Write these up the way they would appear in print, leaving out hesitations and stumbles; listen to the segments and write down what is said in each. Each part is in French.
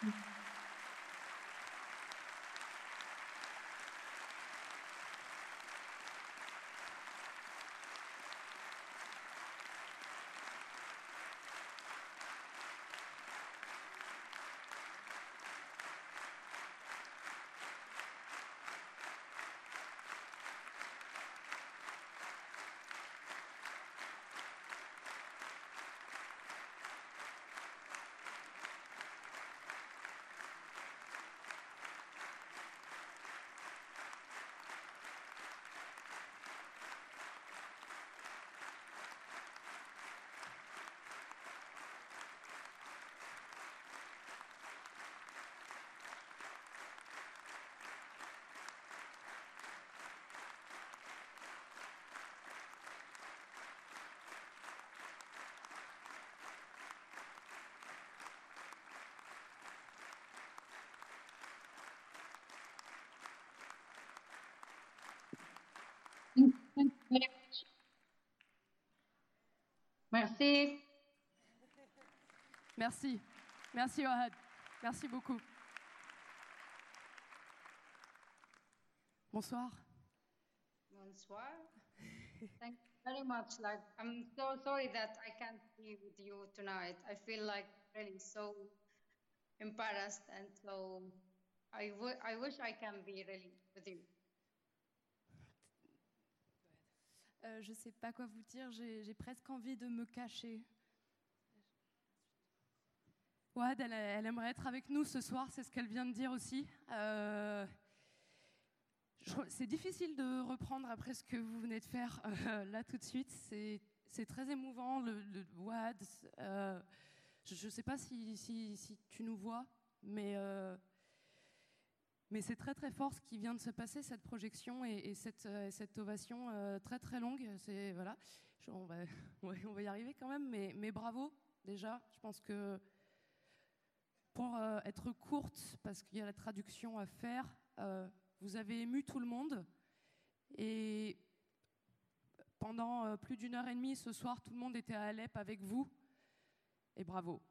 Thank you very much. Merci. Merci. Merci, Ohad. Merci beaucoup. Bonsoir. Bonsoir. Thank you very much. Like, I'm so sorry that I can't be with you tonight. I feel like really so embarrassed, and so I wish I can be really with you. Je ne sais pas quoi vous dire, j'ai presque envie de me cacher. Ouad, elle aimerait être avec nous ce soir, c'est ce qu'elle vient de dire aussi. C'est difficile de reprendre après ce que vous venez de faire là tout de suite. C'est très émouvant, le Ouad. Je ne sais pas si tu nous vois, mais c'est très très fort ce qui vient de se passer, cette projection et cette ovation très très longue. Voilà. On va y arriver quand même, mais bravo déjà. Je pense que pour être courte, parce qu'il y a la traduction à faire, vous avez ému tout le monde. Et pendant plus d'1 heure et demie ce soir, tout le monde était à Alep avec vous. Et bravo.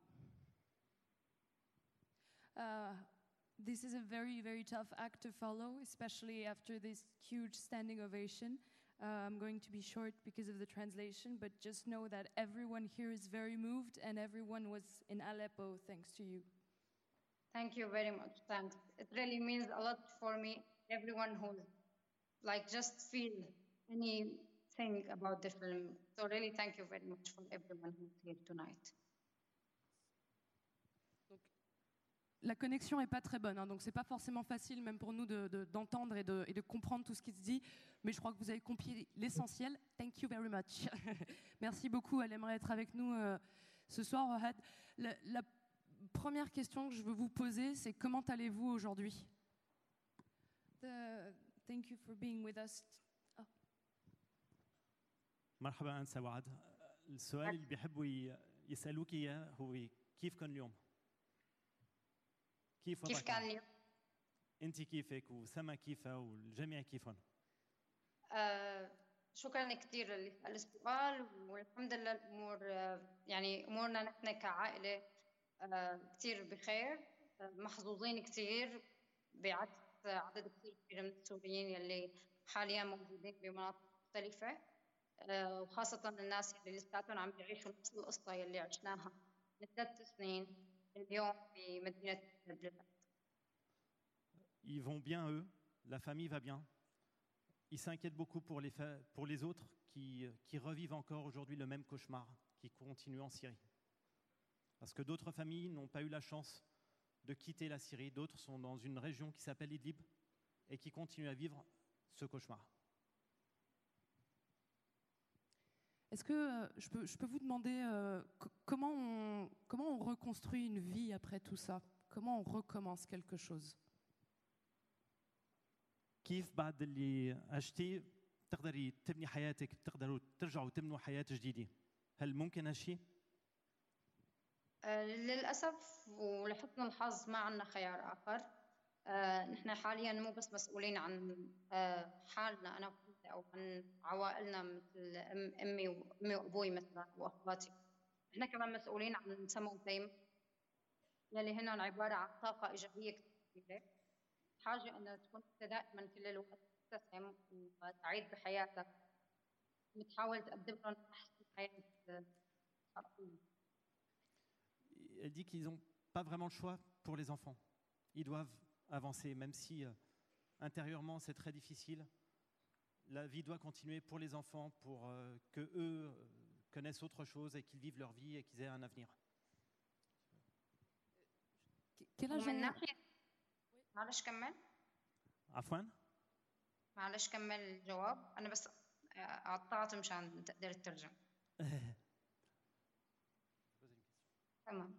This is a very, very tough act to follow, especially after this huge standing ovation. I'm going to be short because of the translation, but just know that everyone here is very moved and everyone was in Aleppo thanks to you. Thank you very much. Thanks. It really means a lot for me. Everyone who's like just feel anything about the film. So really thank you very much for everyone who's here tonight. La connexion n'est pas très bonne, hein, donc c'est pas forcément facile même pour nous d'entendre et de comprendre tout ce qui se dit, mais je crois que vous avez compris l'essentiel. Thank you very much. Merci beaucoup, elle aimerait être avec nous ce soir, Ohad. La première question que je veux vous poser, c'est comment allez-vous aujourd'hui? Thank you for being with us. مرحبا أنسة وعد. السؤال اللي بيحبوا يسألوك إياه هو كيف كان اليوم؟ كيف كان اليوم؟ أنت كيفك وسما كيفها والجميع كيفهم؟ شكرا كثير للسؤال، والحمد لله الأمور يعني أمورنا نحن كعائلة كثير بخير، محظوظين كثير بعكس عدد كثير كبير من السوريين يلي حاليا موجودين بمناطق مختلفة، وخاصة الناس اللي لساتهم عم بيعيشوا نفس القصة يلي عشناها من 3 سنين اليوم بمدينة بلبنان. Ils vont bien, eux, la famille va bien. Ils s'inquiètent beaucoup pour les autres qui revivent encore aujourd'hui le même cauchemar qui continue en Syrie. Parce que d'autres familles n'ont pas eu la chance de quitter la Syrie, d'autres sont dans une région qui s'appelle Idlib et qui continuent à vivre ce cauchemar. Est-ce que je peux vous demander comment on reconstruit une vie après tout ça? Comment on recommence quelque chose? كيف بعد اللي عشتي تقدري تبني حياتك، تقدروا ترجعوا تبنوا حياة جديدة؟ هل ممكن هالشيء؟ للأسف ولحسن الحظ ما عندنا خيار آخر. نحن حاليا مو بس مسؤولين عن حالنا أنا وأنت أو عن عوائلنا مثل أمي وأبوي مثلا وأخواتي، نحن كمان مسؤولين عن سما وتيم يلي هن عبارة عن طاقة إيجابية كثيرة، حاجة إنه تكون أنت دائما كل الوقت مبتسم وسعيد بحياتك، بتحاول تقدم لهم أحسن حياة. Elle dit qu'ils n'ont pas vraiment le choix pour les enfants. Ils doivent avancer, même si intérieurement c'est très difficile. La vie doit continuer pour les enfants, pour qu'eux connaissent autre chose et qu'ils vivent leur vie et qu'ils aient un avenir. Quel âge ومن ont... ناحية معلش كمل عفواً. معلش كمل الجواب، أنا بس قطعت مشان تقدر تترجم. تمام.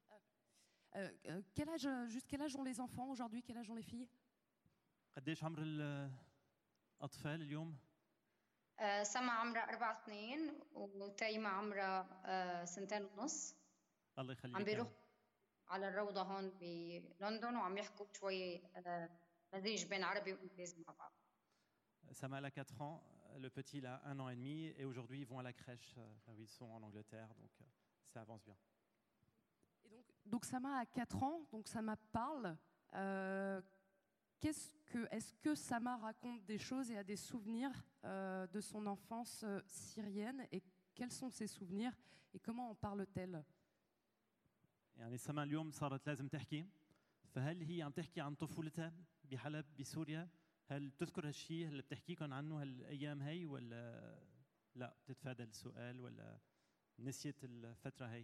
Quel âge, juste quel âge ont les enfants aujourd'hui? Quel âge ont les filles? قديش عمر الأطفال اليوم؟ سما عمرها 4 سنين وتيمة عمرها 2.5 سنين. الله يخليك. عم بيروح على الروضة هون بلندن وعم يحكوا شوي مزيج بين عربي وإنجليزي مع بعض. Sama a 4 ans, le petit il a 1 an et demi et aujourd'hui ils vont à la crèche où ils sont en Angleterre, donc ça avance bien. Et donc Sama a 4 ans, donc Sama parle. Est-ce que Sama raconte des choses et a des souvenirs de son enfance syrienne, et quels sont ses souvenirs et comment en parle-t-elle? يعني سما اليوم صارت لازم تحكي، فهل هي عم تحكي عن طفولتها بحلب بسوريا؟ هل بتذكر هالشيء اللي بتحكيكم عنه هالايام هي، ولا لا بتتفادى السؤال، ولا نسيت الفتره هي؟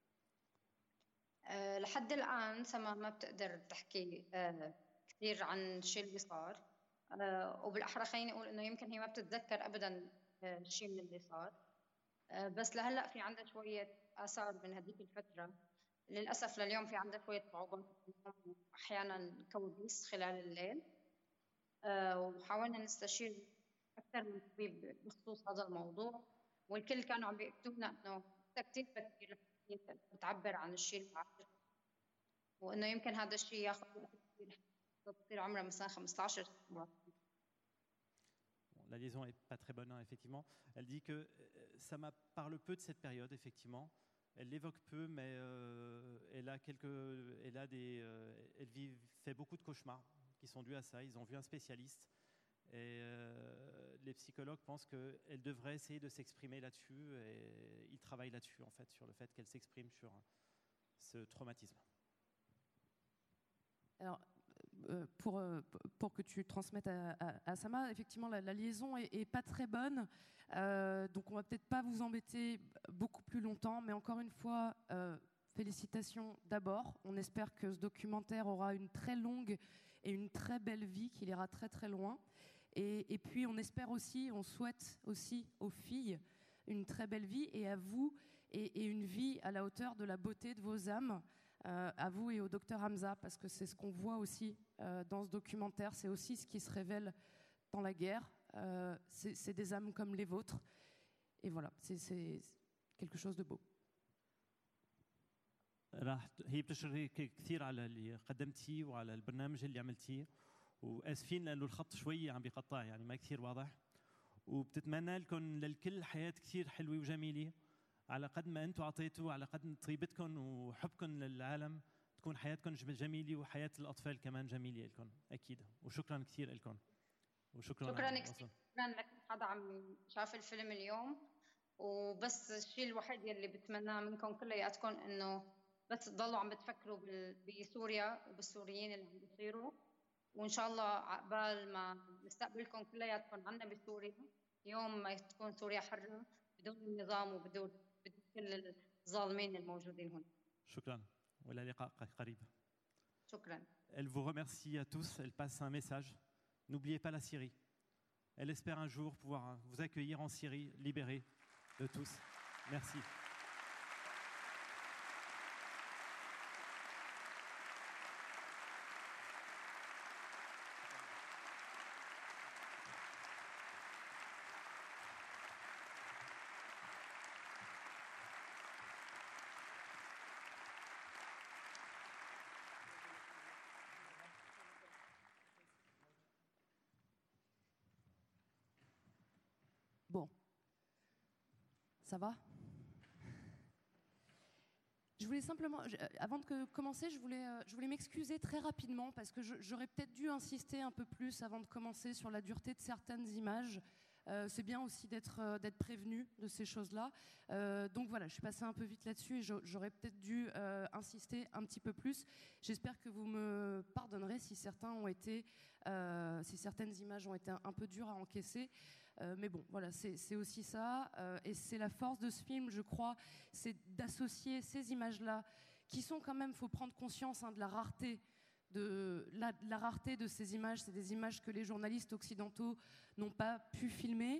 لحد الآن سما ما بتقدر تحكي كثير عن الشيء اللي صار، وبالأحرى خليني أقول إنه يمكن هي ما بتتذكر أبداً شيء من اللي صار، بس لهلأ في عندها شوية آثار من هذيك الفترة. للأسف لليوم في عندها شوية صعوبات أحياناً كوابيس خلال الليل، وحاولنا نستشير أكثر من طبيب بخصوص هذا الموضوع، والكل كانوا عم بيأكدوا لنا إنه كثير بكير بتعبر عن الشيء اللي عاشته، وإنه يمكن هذا الشيء ياخذ وقت كثير، تصير عمرها مثلا 15 سنة. La liaison n'est pas très bonne, hein, effectivement. Elle dit que Sama parle peu de cette période, effectivement. Elle l'évoque peu, mais elle fait beaucoup de cauchemars qui sont dus à ça. Ils ont vu un spécialiste et les psychologues pensent qu'elle devrait essayer de s'exprimer là-dessus, et ils travaillent là-dessus, en fait, sur le fait qu'elle s'exprime sur ce traumatisme. Alors, pour que tu transmettes à Sama, effectivement, la liaison est pas très bonne, donc on va peut-être pas vous embêter beaucoup plus longtemps, mais encore une fois, félicitations d'abord. On espère que ce documentaire aura une très longue et une très belle vie, qu'il ira très très loin. Et puis on espère aussi, on souhaite aussi aux filles une très belle vie, et à vous, et une vie à la hauteur de la beauté de vos âmes. À vous et au docteur Hamza, parce que c'est ce qu'on voit aussi dans ce documentaire, c'est aussi ce qui se révèle dans la guerre, c'est des âmes comme les vôtres, et voilà, c'est quelque chose de beau. هي بتشكرك كثير على اللي قدمتيه وعلى البرنامج اللي عملتيه، واسفين لانه الخط شوي عم بيقطع، يعني ما كثير واضح، وبتتمنى لكم للكل حياه كثير حلوه وجميله، على قد ما انتم اعطيتوا، على قد طيبتكم وحبكم للعالم تكون حياتكم جميله، وحياه الاطفال كمان جميله لكم اكيد. وشكرا كثير لكم، وشكرا كثير لك حدا عم شاف الفيلم اليوم. وبس الشيء الوحيد يلي بتمناه منكم كلياتكم انه بس تضلوا عم بتفكروا بسوريا وبالسوريين اللي عم بيصيروا، وان شاء الله عقبال ما نستقبلكم كلياتكم عنا بسوريا، يوم ما تكون سوريا حرة بدون النظام وبدون كل الظالمين الموجودين هنا. شكرا والى لقاء قريب. شكرا. Elle vous remercie à tous, elle passe un message. N'oubliez pas la Syrie. Elle espère un jour pouvoir vous accueillir en Syrie, libérée de tous. Merci. Bon, ça va? Je voulais simplement, avant de commencer, je voulais m'excuser très rapidement parce que j'aurais peut-être dû insister un peu plus avant de commencer sur la dureté de certaines images. C'est bien aussi d'être prévenu de ces choses-là. Donc voilà, je suis passée un peu vite là-dessus et j'aurais peut-être dû insister un petit peu plus. J'espère que vous me pardonnerez si certaines images ont été un peu dures à encaisser. Mais bon, voilà, c'est aussi ça. Et c'est la force de ce film, je crois, c'est d'associer ces images-là, qui sont quand même, il faut prendre conscience de la rareté. La rareté de ces images, c'est des images que les journalistes occidentaux n'ont pas pu filmer.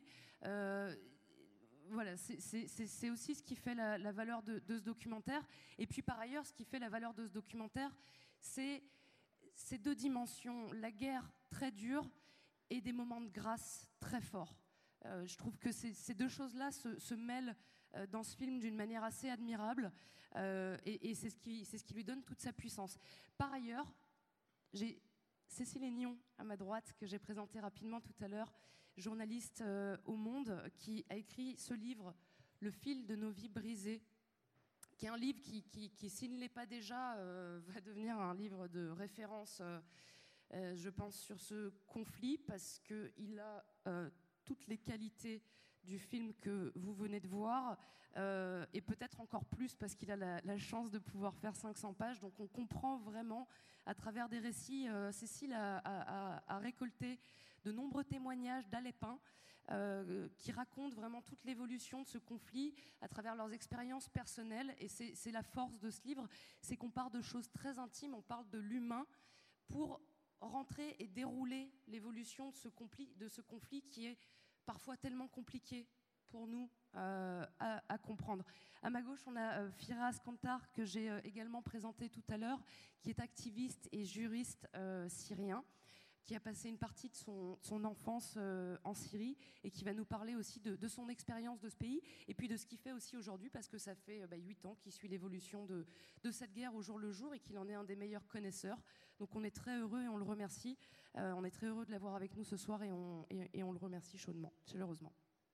Voilà, c'est aussi ce qui fait la valeur de ce documentaire. Et puis par ailleurs, ce qui fait la valeur de ce documentaire, c'est ces deux dimensions, la guerre très dure et des moments de grâce très forts. Je trouve que ces deux choses-là se mêlent dans ce film d'une manière assez admirable et c'est ce qui lui donne toute sa puissance. Par ailleurs, j'ai Cécile Aignon à ma droite, que j'ai présenté rapidement tout à l'heure, journaliste au Monde, qui a écrit ce livre, Le fil de nos vies brisées, qui est un livre qui s'il ne l'est pas déjà, va devenir un livre de référence, je pense, sur ce conflit, parce qu'il a toutes les qualités du film que vous venez de voir, et peut-être encore plus parce qu'il a la chance de pouvoir faire 500 pages. Donc on comprend vraiment à travers des récits. Cécile a récolté de nombreux témoignages d'Alépins qui racontent vraiment toute l'évolution de ce conflit à travers leurs expériences personnelles. Et c'est la force de ce livre, c'est qu'on part de choses très intimes, on parle de l'humain pour rentrer et dérouler l'évolution de ce conflit qui est parfois tellement compliqué pour nous à comprendre. À ma gauche, on a Firas Kantar, que j'ai également présenté tout à l'heure, qui est activiste et juriste syrien, qui a passé une partie de son enfance en Syrie et qui va nous parler aussi de son expérience de ce pays et puis de ce qu'il fait aussi aujourd'hui, parce que ça fait 8 ans qu'il suit l'évolution de cette guerre au jour le jour et qu'il en est un des meilleurs connaisseurs. Donc on est très heureux et on le remercie. On est très heureux de l'avoir avec nous ce soir et on le remercie chaudement, chaleureusement.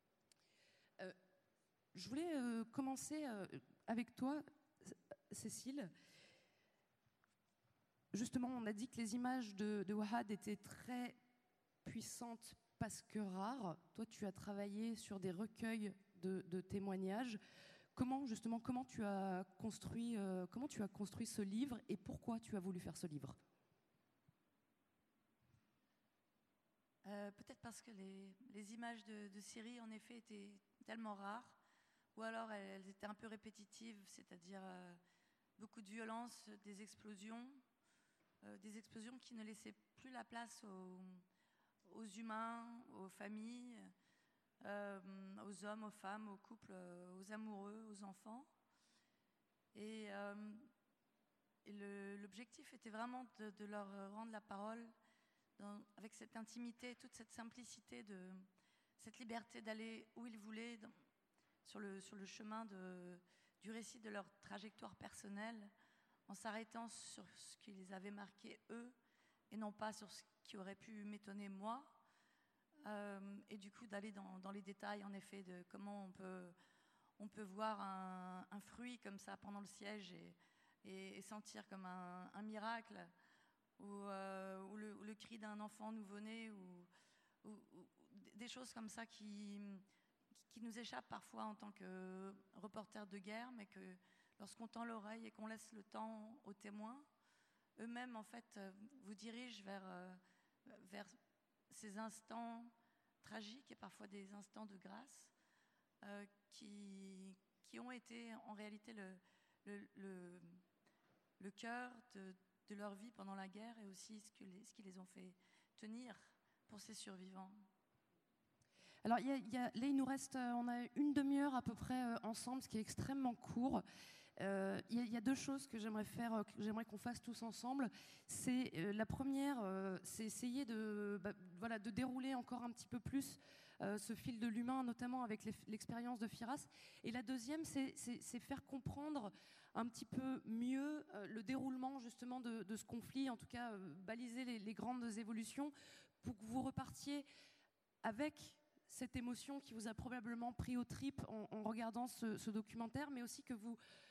Je voulais commencer avec toi, Cécile. Justement, on a dit que les images de Wahad étaient très puissantes parce que rares. Toi, tu as travaillé sur des recueils de témoignages. Comment tu as construit ce livre et pourquoi tu as voulu faire ce livre ? Peut-être parce que les images de Syrie, en effet, étaient tellement rares, ou alors elles étaient un peu répétitives, c'est-à-dire beaucoup de violence, des explosions qui ne laissaient plus la place aux humains, aux familles, aux hommes, aux femmes, aux couples, aux amoureux, aux enfants. Et l'objectif était vraiment de leur rendre la parole avec cette intimité, toute cette simplicité, cette liberté d'aller où ils voulaient sur le chemin du récit de leur trajectoire personnelle, en s'arrêtant sur ce qui les avait marqués eux et non pas sur ce qui aurait pu m'étonner moi, et du coup d'aller dans les détails en effet de comment on peut voir un fruit comme ça pendant le siège et sentir comme un miracle, ou le cri d'un enfant nouveau-né, ou des choses comme ça qui nous échappent parfois en tant que reporters de guerre, mais que lorsqu'on tend l'oreille et qu'on laisse le temps aux témoins, eux-mêmes en fait vous dirigent vers ces instants tragiques et parfois des instants de grâce qui ont été en réalité le cœur de leur vie pendant la guerre et aussi ce qui les ont fait tenir pour ces survivants. Alors, là, il nous reste, on a une demi-heure à peu près ensemble, ce qui est extrêmement court. Il y a deux choses que j'aimerais qu'on fasse tous ensemble. C'est la première, c'est essayer de dérouler encore un petit peu plus ce fil de l'humain, notamment avec l'expérience de Firas. Et la deuxième, c'est faire comprendre un petit peu mieux le déroulement justement de ce conflit, en tout cas baliser les grandes évolutions pour que vous repartiez avec cette émotion qui vous a probablement pris aux tripes en regardant ce documentaire, mais aussi que vous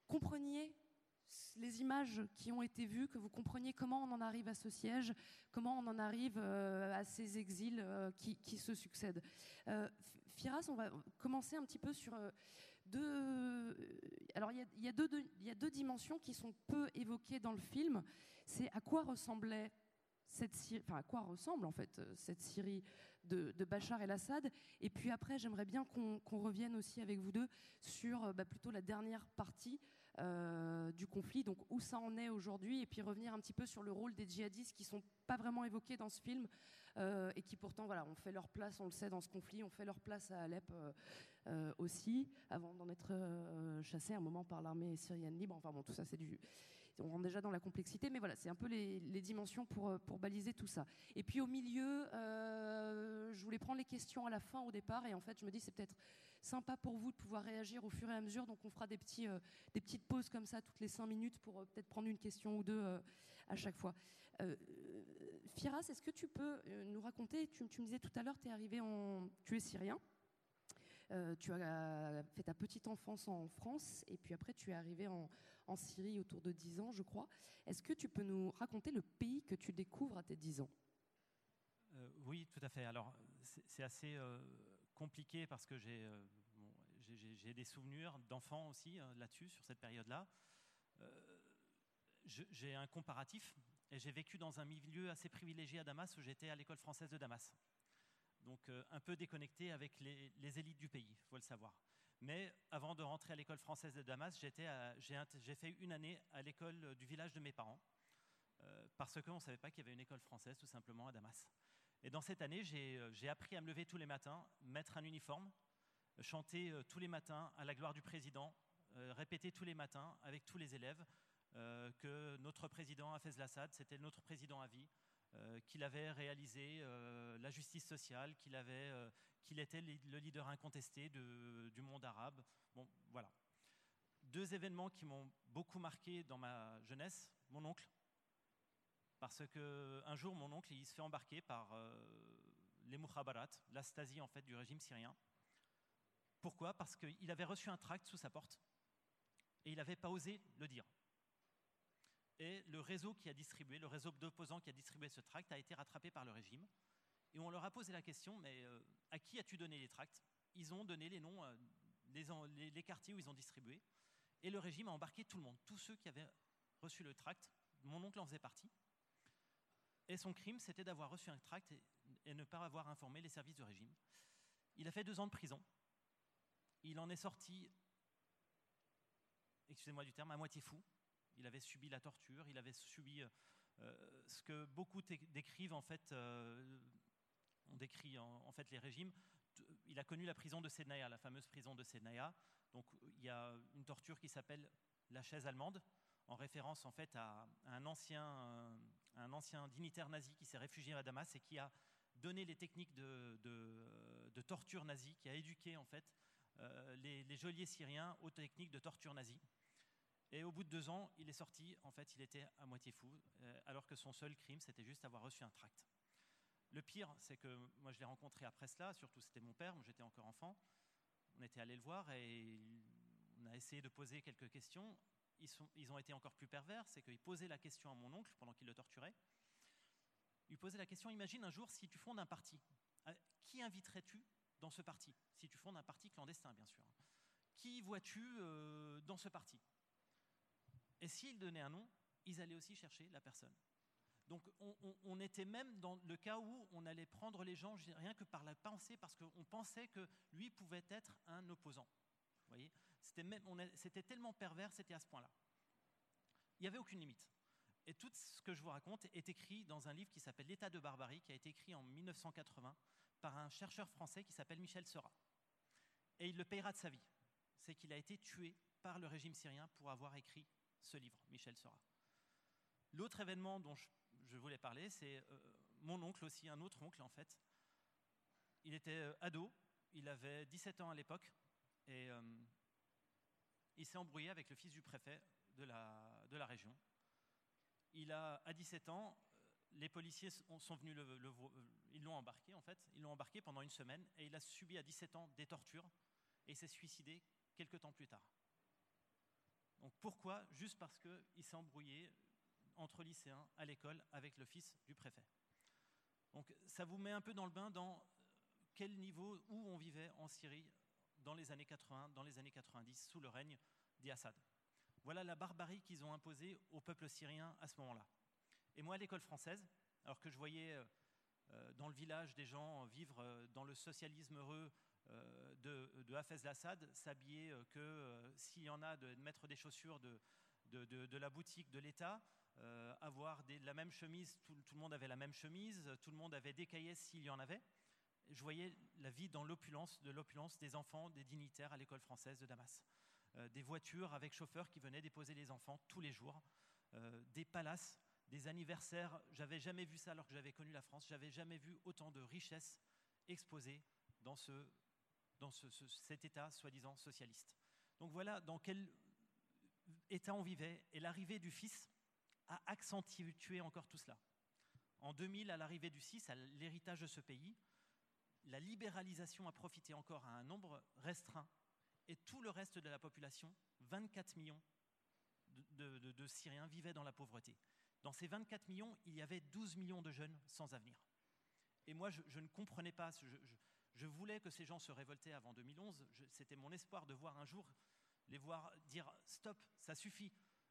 compreniez les images qui ont été vues, que vous compreniez comment on en arrive à ce siège, comment on en arrive à ces exils qui se succèdent. Firas, on va commencer un petit peu sur deux... Alors il y a deux dimensions qui sont peu évoquées dans le film. C'est à quoi ressemblait à quoi ressemble en fait cette Syrie de Bachar el-Assad. Et puis après, j'aimerais bien qu'on revienne aussi avec vous deux sur plutôt la dernière partie du conflit, donc où ça en est aujourd'hui, et puis revenir un petit peu sur le rôle des djihadistes qui ne sont pas vraiment évoqués dans ce film et qui pourtant voilà, ont fait leur place, on le sait, dans ce conflit, ont fait leur place à Alep aussi, avant d'en être chassés un moment par l'armée syrienne libre. Enfin bon, tout ça c'est du... On rentre déjà dans la complexité, mais voilà, c'est un peu les dimensions pour baliser tout ça. Et puis au milieu, je voulais prendre les questions à la fin, au départ, et en fait, je me dis c'est peut-être sympa pour vous de pouvoir réagir au fur et à mesure, donc on fera des petites pauses comme ça toutes les 5 minutes pour peut-être prendre une question ou deux à chaque fois. Firas, est-ce que tu peux nous raconter, tu me disais tout à l'heure, tu es syrien, tu as fait ta petite enfance en France, et puis après tu es arrivé en Syrie autour de 10 ans, je crois. Est-ce que tu peux nous raconter le pays que tu découvres à tes 10 ans ? Oui, tout à fait. Alors, c'est assez compliqué parce que j'ai des souvenirs d'enfants aussi là-dessus, sur cette période-là. J'ai un comparatif et j'ai vécu dans un milieu assez privilégié à Damas où j'étais à l'école française de Damas. Donc un peu déconnecté avec les élites du pays, il faut le savoir. Mais avant de rentrer à l'école française de Damas, j'ai fait une année à l'école du village de mes parents, parce qu'on ne savait pas qu'il y avait une école française tout simplement à Damas. Et dans cette année, j'ai appris à me lever tous les matins, mettre un uniforme, chanter tous les matins à la gloire du président, répéter tous les matins avec tous les élèves que notre président Hafez al-Assad, c'était notre président à vie, qu'il avait réalisé la justice sociale, qu'il était le leader incontesté du monde arabe. Bon, voilà. 2 événements qui m'ont beaucoup marqué dans ma jeunesse. Mon oncle, parce qu'un jour, mon oncle, il se fait embarquer par les Mukhabarat, la Stasi en fait, du régime syrien. Pourquoi ? Parce qu'il avait reçu un tract sous sa porte et il n'avait pas osé le dire. Et le réseau le réseau d'opposants qui a distribué ce tract a été rattrapé par le régime. Et on leur a posé la question, mais à qui as-tu donné les tracts ? Ils ont donné les noms, les quartiers où ils ont distribué. Et le régime a embarqué tout le monde, tous ceux qui avaient reçu le tract. Mon oncle en faisait partie. Et son crime, c'était d'avoir reçu un tract et ne pas avoir informé les services du régime. Il a fait 2 ans de prison. Il en est sorti, excusez-moi du terme, à moitié fou. Il avait subi la torture, il avait subi ce que beaucoup décrivent en fait, on décrit en fait les régimes. Il a connu la prison de Sednaya, la fameuse prison de Sednaya. Donc il y a une torture qui s'appelle la chaise allemande, en référence en fait à un ancien dignitaire nazi qui s'est réfugié à Damas et qui a donné les techniques de torture nazie, qui a éduqué en fait les geôliers syriens aux techniques de torture nazie. Et au bout de 2 ans, il est sorti, en fait, il était à moitié fou, alors que son seul crime, c'était juste avoir reçu un tract. Le pire, c'est que moi, je l'ai rencontré après cela, surtout c'était mon père, moi j'étais encore enfant. On était allé le voir et on a essayé de poser quelques questions. Ils ont été encore plus pervers, c'est qu'ils posaient la question à mon oncle pendant qu'il le torturait. Ils posaient la question, imagine un jour si tu fondes un parti, qui inviterais-tu dans ce parti ? Si tu fondes un parti clandestin, bien sûr. Qui vois-tu dans ce parti ? Et s'ils donnaient un nom, ils allaient aussi chercher la personne. Donc on était même dans le cas où on allait prendre les gens rien que par la pensée, parce qu'on pensait que lui pouvait être un opposant. Vous voyez ? C'était tellement pervers, c'était à ce point-là. Il n'y avait aucune limite. Et tout ce que je vous raconte est écrit dans un livre qui s'appelle L'État de barbarie, qui a été écrit en 1980 par un chercheur français qui s'appelle Michel Seurat. Et il le payera de sa vie. C'est qu'il a été tué par le régime syrien pour avoir écrit ce livre, Michel Seurat. L'autre événement dont je voulais parler, c'est mon oncle aussi, un autre oncle en fait. Il était ado, il avait 17 ans à l'époque, et il s'est embrouillé avec le fils du préfet de la région. À 17 ans, les policiers sont venus ils l'ont embarqué en fait, ils l'ont embarqué pendant 1 semaine, et il a subi à 17 ans des tortures, et il s'est suicidé quelques temps plus tard. Donc pourquoi? Juste parce qu'il s'est embrouillé entre lycéens à l'école avec le fils du préfet. Donc ça vous met un peu dans le bain dans quel niveau, où on vivait en Syrie dans les années 80, dans les années 90, sous le règne d'Assad. Voilà la barbarie qu'ils ont imposée au peuple syrien à ce moment-là. Et moi, à l'école française, alors que je voyais dans le village des gens vivre dans le socialisme heureux de Hafez al-Assad, s'habiller que s'il y en a, de mettre des chaussures de la boutique de l'État, avoir la même chemise, tout le monde avait la même chemise, tout le monde avait des cahiers s'il y en avait. Je voyais la vie dans l'opulence des enfants, des dignitaires à l'école française de Damas. Des voitures avec chauffeurs qui venaient déposer les enfants tous les jours, des palaces, des anniversaires. J'avais jamais vu ça alors que j'avais connu la France. J'avais jamais vu autant de richesses exposées dans cet État soi-disant socialiste. Donc voilà dans quel État on vivait, et l'arrivée du fils a accentué encore tout cela. En 2000, à l'arrivée du fils, à l'héritage de ce pays, la libéralisation a profité encore à un nombre restreint, et tout le reste de la population, 24 millions de Syriens, vivaient dans la pauvreté. Dans ces 24 millions, il y avait 12 millions de jeunes sans avenir. Et moi, je ne comprenais pas, je voulais que ces gens se révoltaient avant 2011, c'était mon espoir de voir un jour, les voir dire « stop, ça suffit ».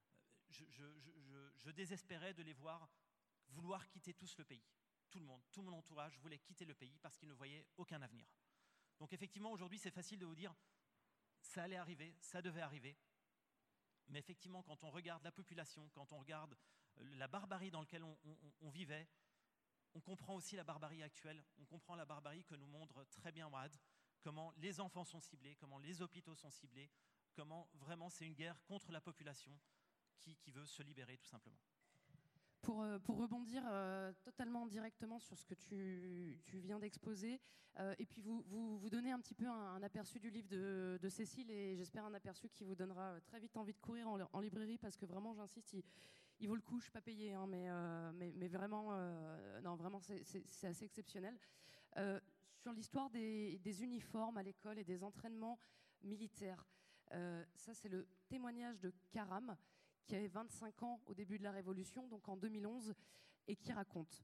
Je désespérais de les voir vouloir quitter tous le pays. Tout le monde, tout mon entourage voulait quitter le pays parce qu'ils ne voyaient aucun avenir. Donc effectivement, aujourd'hui, c'est facile de vous dire ça allait arriver, ça devait arriver. Mais effectivement, quand on regarde la population, quand on regarde la barbarie dans laquelle on vivait, on comprend aussi la barbarie actuelle, on comprend la barbarie que nous montre très bien Ouad, comment les enfants sont ciblés, comment les hôpitaux sont ciblés, comment vraiment c'est une guerre contre la population qui veut se libérer tout simplement. Pour rebondir totalement directement sur ce que tu viens d'exposer, et puis vous donner un petit peu un aperçu du livre de Cécile, et j'espère un aperçu qui vous donnera très vite envie de courir en librairie, parce que vraiment, j'insiste, il vaut le coup. Je ne suis pas payée, hein, mais vraiment, non, vraiment, c'est assez exceptionnel. Sur l'histoire des uniformes à l'école et des entraînements militaires, ça, c'est le témoignage de Karam, qui avait 25 ans au début de la Révolution, donc en 2011, et qui raconte: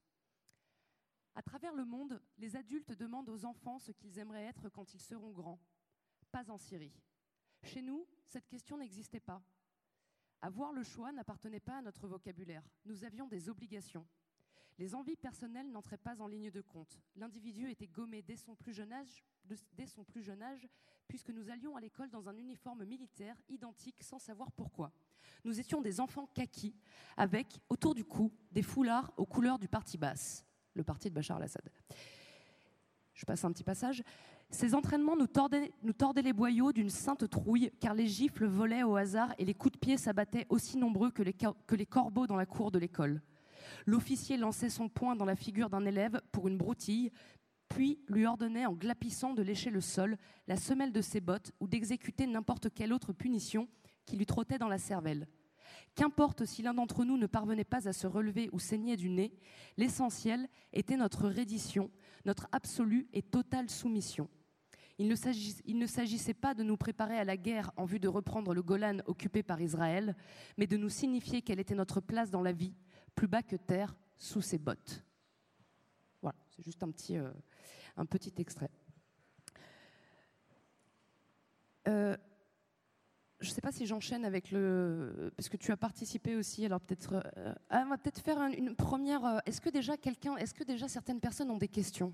à travers le monde, les adultes demandent aux enfants ce qu'ils aimeraient être quand ils seront grands. Pas en Syrie. Chez nous, cette question n'existait pas. Avoir le choix n'appartenait pas à notre vocabulaire. Nous avions des obligations. Les envies personnelles n'entraient pas en ligne de compte. L'individu était gommé dès son plus jeune âge, puisque nous allions à l'école dans un uniforme militaire identique sans savoir pourquoi. Nous étions des enfants kakis, avec, autour du cou, des foulards aux couleurs du parti basse, le parti de Bachar al-Assad. Je passe un petit passage. Ces entraînements nous tordaient les boyaux d'une sainte trouille, car les gifles volaient au hasard et les coups de pied s'abattaient aussi nombreux que les corbeaux dans la cour de l'école. L'officier lançait son poing dans la figure d'un élève pour une broutille, puis lui ordonnait en glapissant de lécher le sol, la semelle de ses bottes, ou d'exécuter n'importe quelle autre punition qui lui trottait dans la cervelle. Qu'importe si l'un d'entre nous ne parvenait pas à se relever ou saignait du nez, l'essentiel était notre reddition, notre absolue et totale soumission. Il ne s'agissait pas de nous préparer à la guerre en vue de reprendre le Golan occupé par Israël, mais de nous signifier quelle était notre place dans la vie, plus bas que terre, sous ses bottes. Voilà, c'est juste un petit extrait. Je ne sais pas si j'enchaîne avec parce que tu as participé aussi, alors peut-être... on va peut-être faire une première... Est-ce que déjà certaines personnes ont des questions?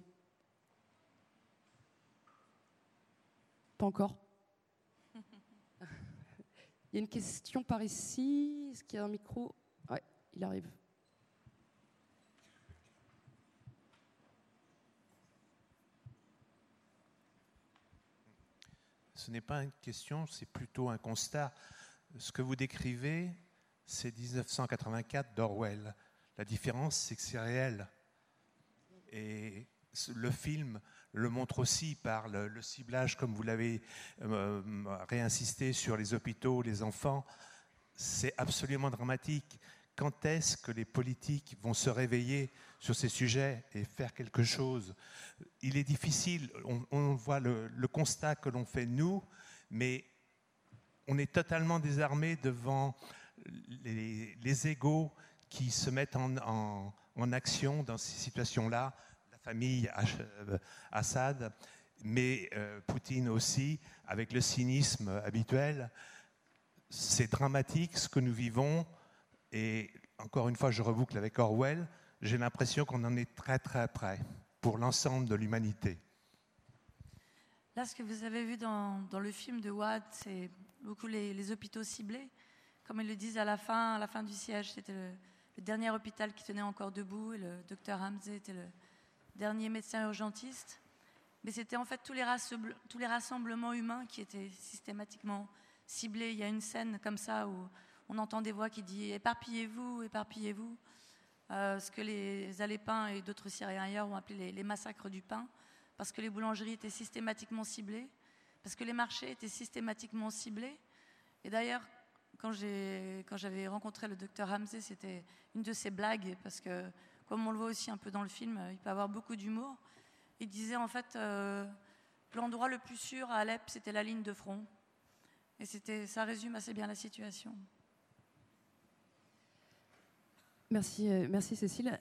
Pas encore. Il y a une question par ici. Est-ce qu'il y a un micro? Ouais, il arrive. Ce n'est pas une question, c'est plutôt un constat. Ce que vous décrivez, c'est 1984 d'Orwell. La différence, c'est que c'est réel. Et le film le montre aussi par le ciblage, comme vous l'avez réinsisté sur les hôpitaux, les enfants. C'est absolument dramatique. Quand est-ce que les politiques vont se réveiller sur ces sujets et faire quelque chose? Il est difficile, on voit le constat que l'on fait nous, mais on est totalement désarmé devant les égos qui se mettent en action dans ces situations-là. La famille Assad, mais Poutine aussi, avec le cynisme habituel. C'est dramatique ce que nous vivons. Et encore une fois, je reboucle avec Orwell. J'ai l'impression qu'on en est très très près pour l'ensemble de l'humanité. Là, ce que vous avez vu dans le film de Wad, c'est beaucoup les hôpitaux ciblés. Comme ils le disent à la fin du siège, c'était le dernier hôpital qui tenait encore debout, et le docteur Hamzeh était le dernier médecin urgentiste. Mais c'était en fait tous les rassemblements humains qui étaient systématiquement ciblés. Il y a une scène comme ça où on entend des voix qui disent « éparpillez-vous, éparpillez-vous ». Ce que les Alépins et d'autres Syriens ailleurs ont appelé les massacres du pain, parce que les boulangeries étaient systématiquement ciblées, parce que les marchés étaient systématiquement ciblés. Et d'ailleurs, quand j'avais rencontré le docteur Hamzeh, c'était une de ses blagues, parce que, comme on le voit aussi un peu dans le film, il peut avoir beaucoup d'humour. Il disait en fait, l'endroit le plus sûr à Alep, c'était la ligne de front. Et ça résume assez bien la situation. Merci Cécile.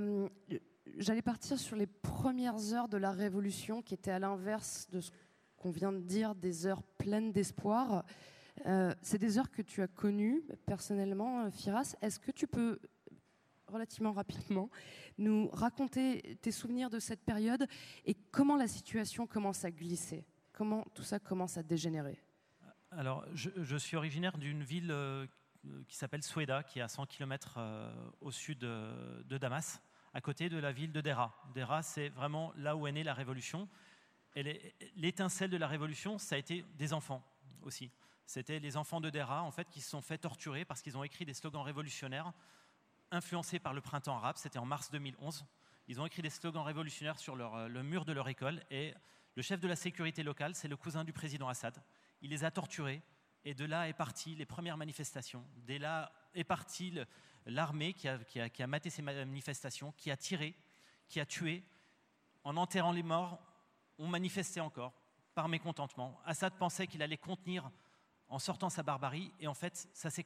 J'allais partir sur les premières heures de la Révolution, qui étaient à l'inverse de ce qu'on vient de dire, des heures pleines d'espoir. C'est des heures que tu as connues personnellement, Firas. Est-ce que tu peux, relativement rapidement, nous raconter tes souvenirs de cette période et comment la situation commence à glisser? Comment tout ça commence à dégénérer? Alors, je suis originaire d'une ville qui s'appelle Soueda, qui est à 100 km au sud de Damas, à côté de la ville de Deraa. Deraa, c'est vraiment là où est née la Révolution. Et l'étincelle de la Révolution, ça a été des enfants aussi. C'était les enfants de Deraa, en fait, qui se sont fait torturer parce qu'ils ont écrit des slogans révolutionnaires influencés par le printemps arabe. C'était en mars 2011. Ils ont écrit des slogans révolutionnaires sur le mur de leur école. Et le chef de la sécurité locale, c'est le cousin du président Assad. Il les a torturés. Et de là est partie les premières manifestations. De là est partie l'armée qui a maté ces manifestations, qui a tiré, qui a tué. En enterrant les morts, on manifestait encore par mécontentement. Assad pensait qu'il allait contenir en sortant sa barbarie. Et en fait,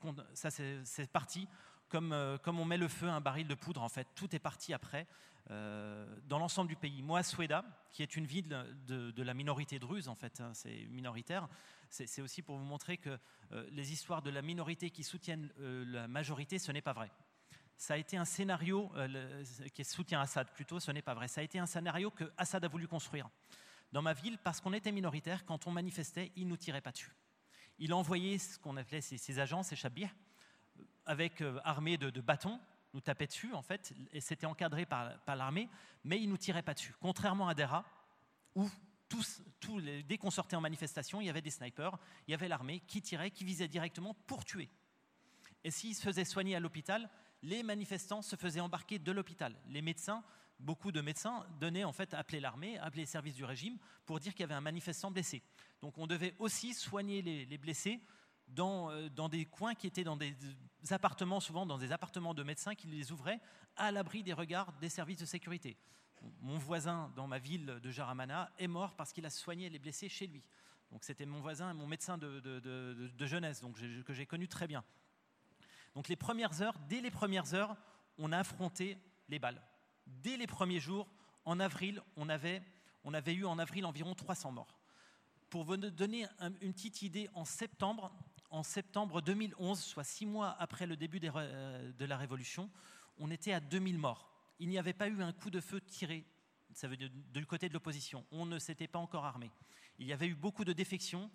c'est parti comme on met le feu à un baril de poudre. En fait, tout est parti après dans l'ensemble du pays. Moi, Soueda, qui est une ville de la minorité druze, en fait, hein, c'est minoritaire, c'est aussi pour vous montrer que les histoires de la minorité qui soutiennent la majorité, ce n'est pas vrai. Ça a été un scénario qui soutient Assad, plutôt, ce n'est pas vrai. Ça a été un scénario que Assad a voulu construire dans ma ville, parce qu'on était minoritaire. Quand on manifestait, il ne nous tirait pas dessus. Il envoyait ce qu'on appelait ses agents, ses chabir, avec armés de bâtons, nous tapaient dessus, en fait, et c'était encadré par l'armée, mais il ne nous tirait pas dessus. Contrairement à Deraa, où dès qu'on sortait en manifestation, il y avait des snipers, il y avait l'armée qui tirait, qui visait directement pour tuer. Et s'ils se faisaient soigner à l'hôpital, les manifestants se faisaient embarquer de l'hôpital. Les médecins, beaucoup de médecins, appelaient l'armée, appelaient les services du régime pour dire qu'il y avait un manifestant blessé. Donc on devait aussi soigner les blessés dans des coins qui étaient dans des appartements, souvent dans des appartements de médecins qui les ouvraient à l'abri des regards des services de sécurité. Mon voisin dans ma ville de Jaramana est mort parce qu'il a soigné les blessés chez lui. Donc c'était mon voisin, mon médecin de jeunesse, donc que j'ai connu très bien. Donc dès les premières heures, on a affronté les balles. Dès les premiers jours, en avril, on avait eu en avril environ 300 morts. Pour vous donner une petite idée, en septembre 2011, soit 6 mois après le début de la Révolution, on était à 2000 morts. Il n'y avait pas eu un coup de feu tiré, ça veut dire du côté de l'opposition. On ne s'était pas encore armé. Il y avait eu beaucoup de défections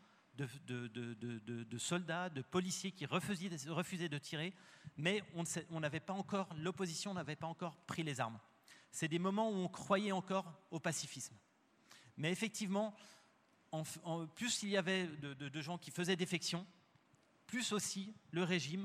de soldats, de policiers qui refusaient de tirer, mais l'opposition n'avait pas encore pris les armes. C'est des moments où on croyait encore au pacifisme. Mais effectivement, plus il y avait de gens qui faisaient défection, plus aussi le régime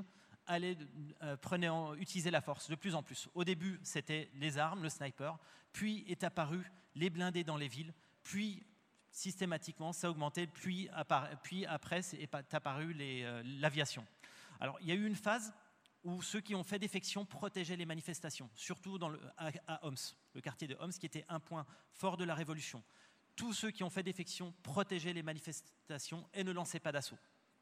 utilisait la force de plus en plus. Au début, c'était les armes, le sniper, puis est apparu les blindés dans les villes, puis systématiquement ça a augmenté, puis après est apparu l'aviation. Alors il y a eu une phase où ceux qui ont fait défection protégeaient les manifestations, surtout à Homs, le quartier de Homs qui était un point fort de la Révolution. Tous ceux qui ont fait défection protégeaient les manifestations et ne lançaient pas d'assaut.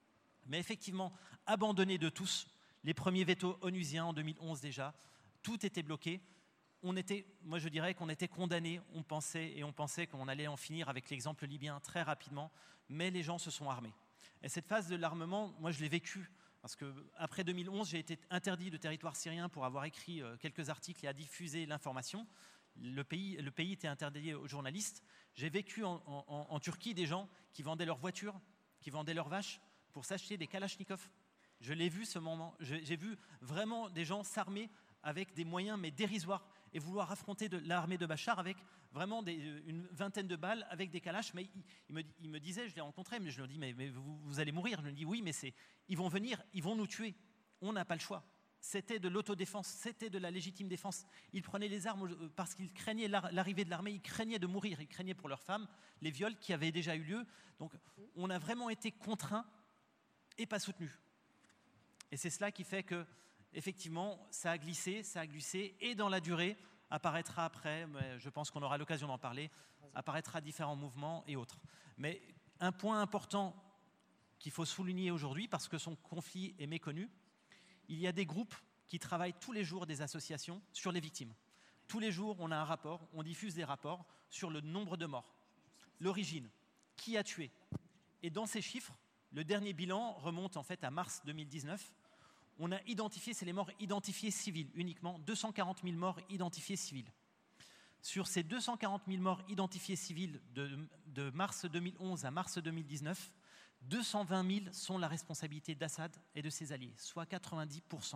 Mais effectivement, abandonné de tous, les premiers vétos onusiens en 2011 déjà, tout était bloqué. Moi je dirais qu'on était condamnés, on pensait qu'on allait en finir avec l'exemple libyen très rapidement, mais les gens se sont armés. Et cette phase de l'armement, moi je l'ai vécue, parce qu'après 2011, j'ai été interdit de territoire syrien pour avoir écrit quelques articles et à diffuser l'information. Le pays était interdit aux journalistes. J'ai vécu en Turquie des gens qui vendaient leurs voitures, qui vendaient leurs vaches pour s'acheter des kalachnikovs. Je l'ai vu ce moment. J'ai vu vraiment des gens s'armer avec des moyens mais dérisoires et vouloir affronter l'armée de Bachar avec vraiment une vingtaine de balles avec des kalash. Mais il me disait, je l'ai rencontré, mais je lui dis mais vous allez mourir. Je lui dis oui, mais ils vont venir, ils vont nous tuer. On n'a pas le choix. C'était de l'autodéfense, c'était de la légitime défense. Ils prenaient les armes parce qu'ils craignaient l'arrivée de l'armée, ils craignaient de mourir, ils craignaient pour leurs femmes les viols qui avaient déjà eu lieu. Donc on a vraiment été contraints et pas soutenus. Et c'est cela qui fait que, effectivement, ça a glissé, et dans la durée, apparaîtra après, mais je pense qu'on aura l'occasion d'en parler, apparaîtra différents mouvements et autres. Mais un point important qu'il faut souligner aujourd'hui, parce que son conflit est méconnu, il y a des groupes qui travaillent tous les jours, des associations, sur les victimes. Tous les jours, on a un rapport, on diffuse des rapports sur le nombre de morts, l'origine, qui a tué. Et dans ces chiffres, le dernier bilan remonte en fait à mars 2019. On a identifié, c'est les morts identifiées civiles uniquement, 240 000 morts identifiées civiles. Sur ces 240 000 morts identifiées civiles de mars 2011 à mars 2019, 220 000 sont la responsabilité d'Assad et de ses alliés, soit 90%.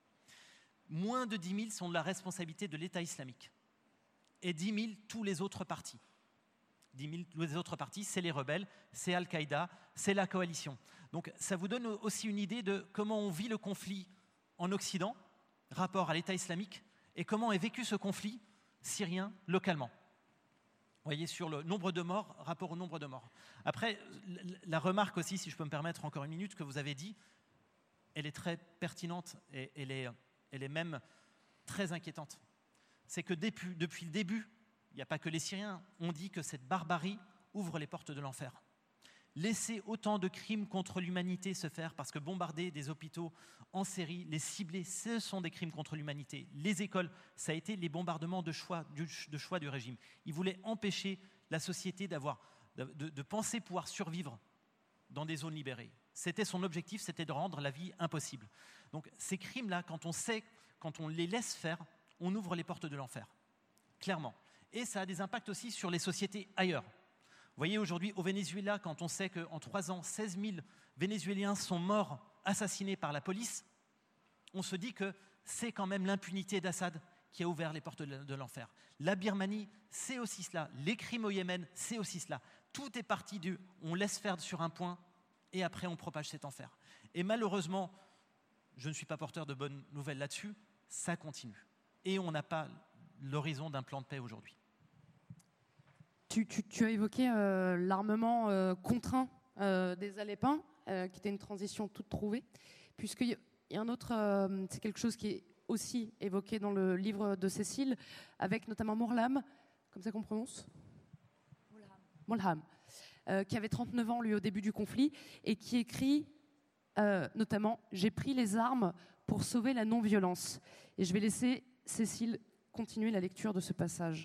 Moins de 10 000 sont de la responsabilité de l'État islamique. Et 10 000, tous les autres partis. 10 000, tous les autres partis, c'est les rebelles, c'est Al-Qaïda, c'est la coalition. Donc ça vous donne aussi une idée de comment on vit le conflit en Occident, rapport à l'État islamique, et comment est vécu ce conflit syrien localement. Vous voyez, sur le nombre de morts, rapport au nombre de morts. Après, la remarque aussi, si je peux me permettre encore une minute, que vous avez dit, elle est très pertinente et elle est même très inquiétante. C'est que depuis le début, il n'y a pas que les Syriens, on dit que cette barbarie ouvre les portes de l'enfer. Laisser autant de crimes contre l'humanité se faire, parce que bombarder des hôpitaux en série, les cibler, ce sont des crimes contre l'humanité. Les écoles, ça a été les bombardements de choix du régime. Ils voulaient empêcher la société de penser pouvoir survivre dans des zones libérées. C'était son objectif, c'était de rendre la vie impossible. Donc ces crimes-là, quand on les laisse faire, on ouvre les portes de l'enfer, clairement. Et ça a des impacts aussi sur les sociétés ailleurs. Vous voyez, aujourd'hui, au Venezuela, quand on sait qu'en 3 ans, 16 000 Vénézuéliens sont morts, assassinés par la police, on se dit que c'est quand même l'impunité d'Assad qui a ouvert les portes de l'enfer. La Birmanie, c'est aussi cela. Les crimes au Yémen, c'est aussi cela. Tout est parti on laisse faire sur un point et après on propage cet enfer. Et malheureusement, je ne suis pas porteur de bonnes nouvelles là-dessus, ça continue. Et on n'a pas l'horizon d'un plan de paix aujourd'hui. Tu as évoqué l'armement contraint des Alépins, qui était une transition toute trouvée, puisqu'il y a un autre, c'est quelque chose qui est aussi évoqué dans le livre de Cécile, avec notamment Mourlam, comme ça qu'on prononce ? Moulham, qui avait 39 ans lui au début du conflit, et qui écrit notamment « J'ai pris les armes pour sauver la non-violence ». Et je vais laisser Cécile continuer la lecture de ce passage.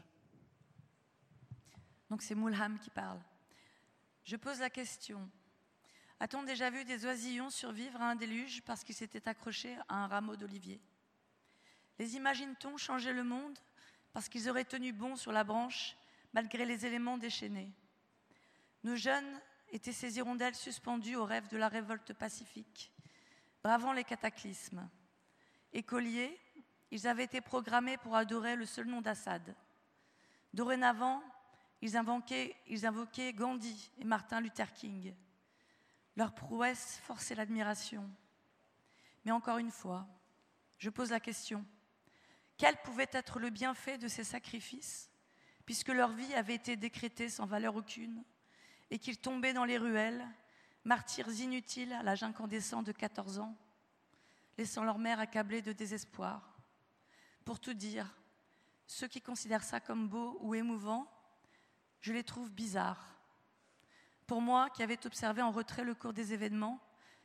Donc c'est Moulham qui parle. Je pose la question. A-t-on déjà vu des oisillons survivre à un déluge parce qu'ils s'étaient accrochés à un rameau d'olivier ? Les imagine-t-on changer le monde parce qu'ils auraient tenu bon sur la branche malgré les éléments déchaînés ? Nos jeunes étaient ces hirondelles suspendues au rêve de la révolte pacifique, bravant les cataclysmes. Écoliers, ils avaient été programmés pour adorer le seul nom d'Assad. Dorénavant, ils invoquaient Gandhi et Martin Luther King. Leur prouesse forçait l'admiration. Mais encore une fois, je pose la question, quel pouvait être le bienfait de ces sacrifices, puisque leur vie avait été décrétée sans valeur aucune, et qu'ils tombaient dans les ruelles, martyrs inutiles à l'âge incandescent de 14 ans, laissant leur mère accablée de désespoir. Pour tout dire, ceux qui considèrent ça comme beau ou émouvant, je les trouve bizarres. Pour moi, qui avais observé en retrait le cours des événements,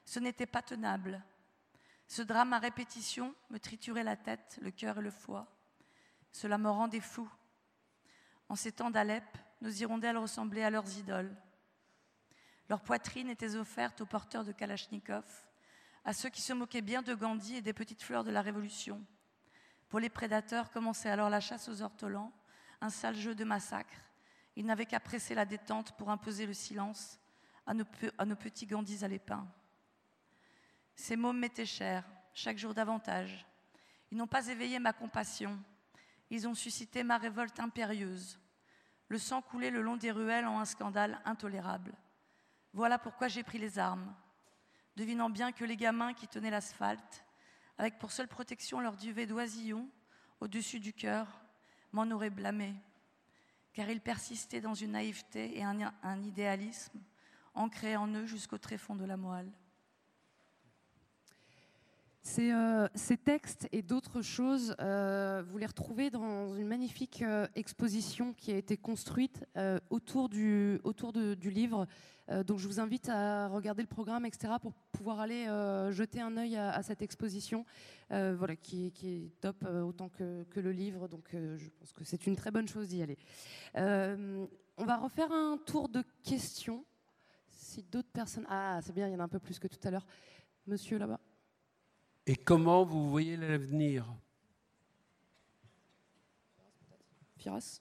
Ce n'était pas tenable. Ce drame à répétition me triturait la tête, le cœur et le foie. Cela me rendait fou. En ces temps d'Alep, nos hirondelles ressemblaient à leurs idoles. Leurs poitrines étaient offertes aux porteurs de Kalachnikov, à ceux qui se moquaient bien de Gandhi et des petites fleurs de la Révolution. Pour les prédateurs, commençait alors la chasse aux ortolans, un sale jeu de massacre. Ils n'avaient qu'à presser la détente pour imposer le silence à nos petits Gandhis à l'épin. Ces mots m'étaient chers, chaque jour davantage. Ils n'ont pas éveillé ma compassion. Ils ont suscité ma révolte impérieuse. Le sang coulait le long des ruelles en un scandale intolérable. Voilà pourquoi j'ai pris les armes, devinant bien que les gamins qui tenaient l'asphalte, avec pour seule protection leur duvet d'oisillon au-dessus du cœur, m'en auraient blâmé, car ils persistaient dans une naïveté et un idéalisme ancré en eux jusqu'au tréfonds de la moelle. Ces textes et d'autres choses, vous les retrouvez dans une magnifique exposition qui a été construite autour du livre. Donc je vous invite à regarder le programme, etc., pour pouvoir aller jeter un œil à cette exposition, voilà, qui est top autant que le livre. Donc je pense que c'est une très bonne chose d'y aller. On va refaire un tour de questions. Si d'autres personnes... Ah, c'est bien, il y en a un peu plus que tout à l'heure. Monsieur là-bas. Et comment vous voyez l'avenir ? Firas ?